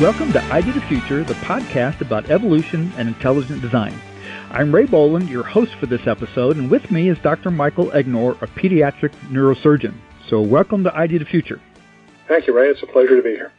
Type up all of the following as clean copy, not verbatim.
Welcome to ID the Future, the podcast about evolution and intelligent design. I'm Ray Boland, your host for this episode, and with me is Dr. Michael Egnor, a pediatric neurosurgeon. So welcome to ID the Future. Thank you, Ray. It's a pleasure to be here.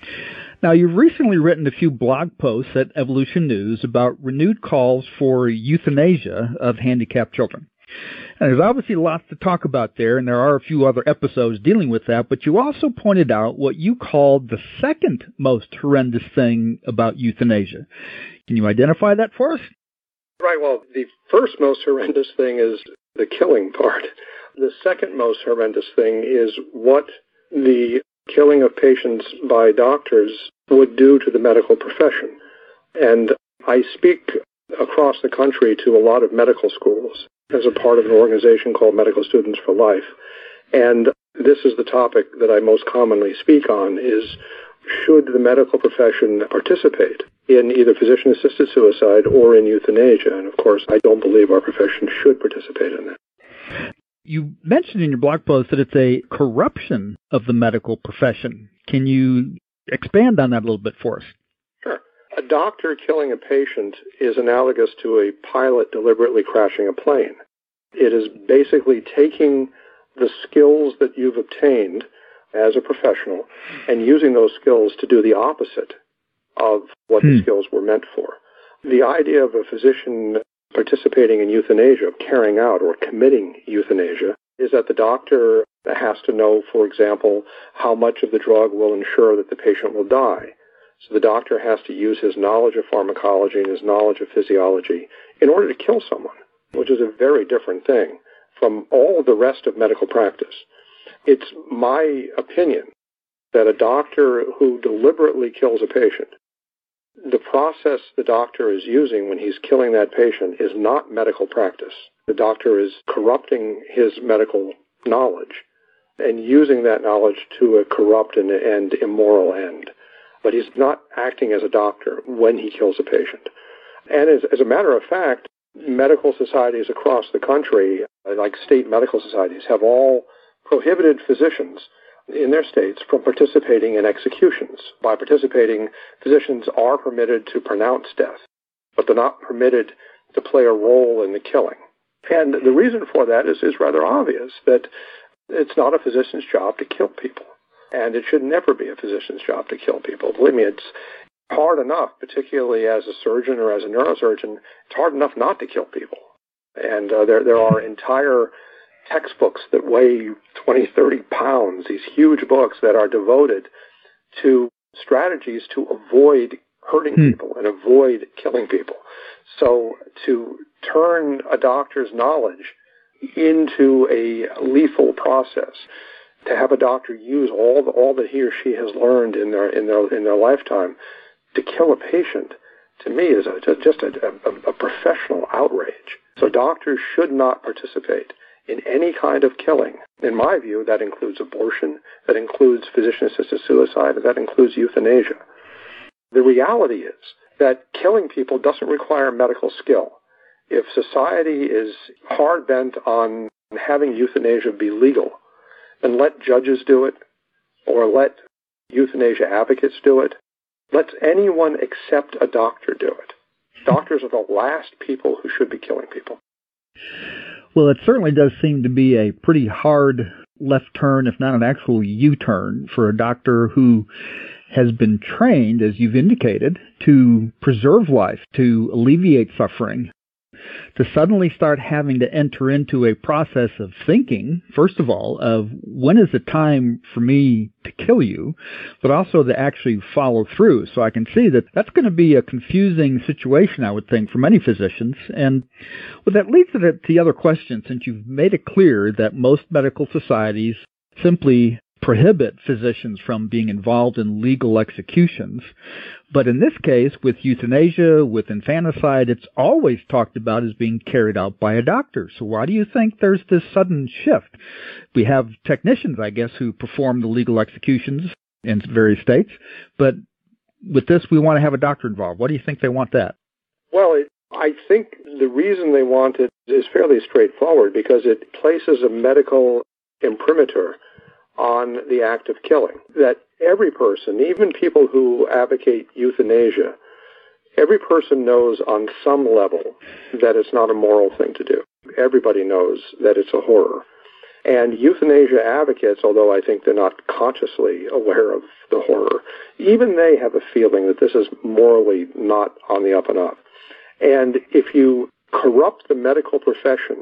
Now, you've recently written a few blog posts at Evolution News about renewed calls for euthanasia of handicapped children. And there's obviously lots to talk about there, and there are a few other episodes dealing with that, but you also pointed out what you called the second most horrendous thing about euthanasia. Can you identify that for us? Right. Well, the first most horrendous thing is the killing part. The second most horrendous thing is what the killing of patients by doctors would do to the medical profession. And I speak across the country to a lot of medical schools as a part of an organization called Medical Students for Life. And this is the topic that I most commonly speak on, is should the medical profession participate in either physician-assisted suicide or in euthanasia? And of course, I don't believe our profession should participate in that. You mentioned in your blog post that it's a corruption of the medical profession. Can you expand on that a little bit for us? Sure. A doctor killing a patient is analogous to a pilot deliberately crashing a plane. It is basically taking the skills that you've obtained as a professional and using those skills to do the opposite of what the skills were meant for. The idea of a physician participating in euthanasia, of carrying out or committing euthanasia, is that the doctor has to know, for example, how much of the drug will ensure that the patient will die. So the doctor has to use his knowledge of pharmacology and his knowledge of physiology in order to kill someone, which is a very different thing from all the rest of medical practice. It's my opinion that a doctor who deliberately kills a patient, the process the doctor is using when he's killing that patient is not medical practice. The doctor is corrupting his medical knowledge and using that knowledge to a corrupt and immoral end. But he's not acting as a doctor when he kills a patient. And as a matter of fact, medical societies across the country, like state medical societies, have all prohibited physicians in their states from participating in executions. By participating, physicians are permitted to pronounce death, but they're not permitted to play a role in the killing. And the reason for that is rather obvious, that it's not a physician's job to kill people. And it should never be a physician's job to kill people. Believe me, it's hard enough, particularly as a surgeon or as a neurosurgeon, it's hard enough not to kill people. And there are entire textbooks that weigh 20, 30 pounds, these huge books that are devoted to strategies to avoid hurting people and avoid killing people. So to turn a doctor's knowledge into a lethal process, to have a doctor use all that he or she has learned in their lifetime to kill a patient, to me is just a professional outrage. So doctors should not participate in any kind of killing. In my view, that includes abortion, that includes physician-assisted suicide, and that includes euthanasia. The reality is that killing people doesn't require medical skill. If society is hard-bent on having euthanasia be legal, then let judges do it, or let euthanasia advocates do it. Let anyone except a doctor do it. Doctors are the last people who should be killing people. Well, it certainly does seem to be a pretty hard left turn, if not an actual U-turn, for a doctor who has been trained, as you've indicated, to preserve life, to alleviate suffering, to suddenly start having to enter into a process of thinking, first of all, of when is the time for me to kill you, but also to actually follow through. So I can see that that's going to be a confusing situation, I would think, for many physicians. And well, that leads to the other question, since you've made it clear that most medical societies simply prohibit physicians from being involved in legal executions. But in this case, with euthanasia, with infanticide, it's always talked about as being carried out by a doctor. So why do you think there's this sudden shift? We have technicians, I guess, who perform the legal executions in various states. But with this, we want to have a doctor involved. Why do you think they want that? Well, I think the reason they want it is fairly straightforward, because it places a medical imprimatur on the act of killing. That every person, even people who advocate euthanasia, every person knows on some level that it's not a moral thing to do. Everybody knows that it's a horror. And euthanasia advocates, although I think they're not consciously aware of the horror, even they have a feeling that this is morally not on the up and up. And if you corrupt the medical profession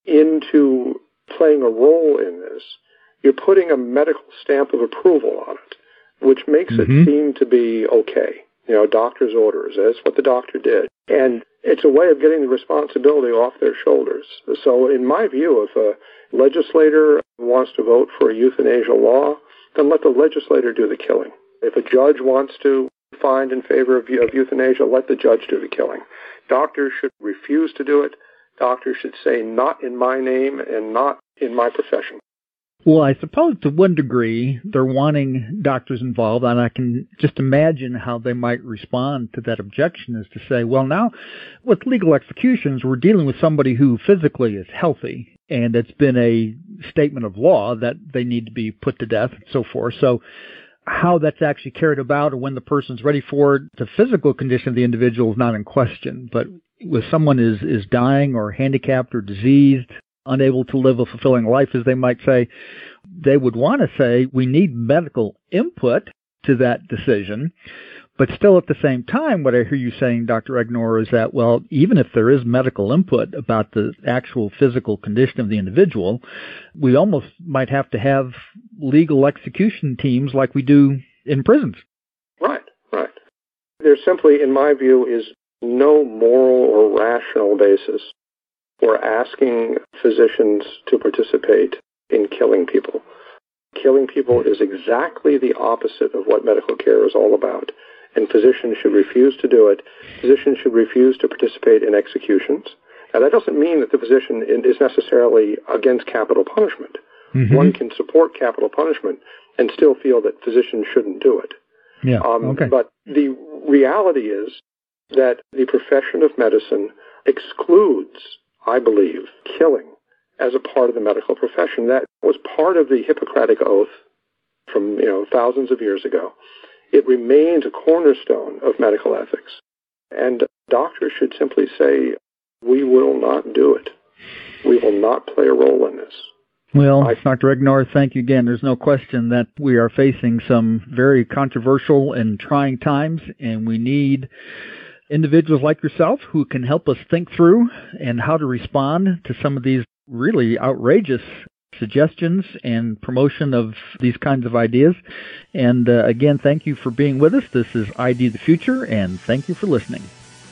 into playing a role in this, you're putting a medical stamp of approval on it, which makes it seem to be okay. You know, doctor's orders, that's what the doctor did. And it's a way of getting the responsibility off their shoulders. So in my view, if a legislator wants to vote for a euthanasia law, then let the legislator do the killing. If a judge wants to find in favor of euthanasia, let the judge do the killing. Doctors should refuse to do it. Doctors should say, not in my name and not in my profession. Well, I suppose to one degree they're wanting doctors involved, and I can just imagine how they might respond to that objection, is to say, well, now with legal executions, we're dealing with somebody who physically is healthy, and it's been a statement of law that they need to be put to death and so forth. So how that's actually carried about or when the person's ready for it, the physical condition of the individual is not in question. But if someone is dying or handicapped or diseased, unable to live a fulfilling life, as they might say, they would want to say, we need medical input to that decision. But still at the same time, what I hear you saying, Dr. Egnor, is that, well, even if there is medical input about the actual physical condition of the individual, we almost might have to have legal execution teams like we do in prisons. Right, right. There simply, in my view, is no moral or rational basis for asking physicians to participate in killing people. Killing people is exactly the opposite of what medical care is all about, and physicians should refuse to do it. Physicians should refuse to participate in executions. Now, that doesn't mean that the physician is necessarily against capital punishment. One can support capital punishment and still feel that physicians shouldn't do it. Yeah. Okay. But the reality is that the profession of medicine excludes, I believe, killing as a part of the medical profession. That was part of the Hippocratic Oath from, thousands of years ago. It remains a cornerstone of medical ethics. And doctors should simply say, we will not do it. We will not play a role in this. Well, Dr. Egnor, thank you again. There's no question that we are facing some very controversial and trying times, and we need individuals like yourself who can help us think through and how to respond to some of these really outrageous suggestions and promotion of these kinds of ideas. And again, thank you for being with us. This is ID the Future, and thank you for listening.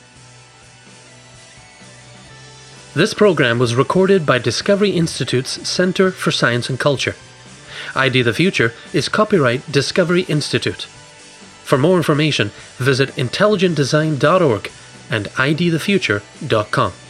This program was recorded by Discovery Institute's Center for Science and Culture. ID the Future is copyright Discovery Institute. For more information, visit intelligentdesign.org and idthefuture.com.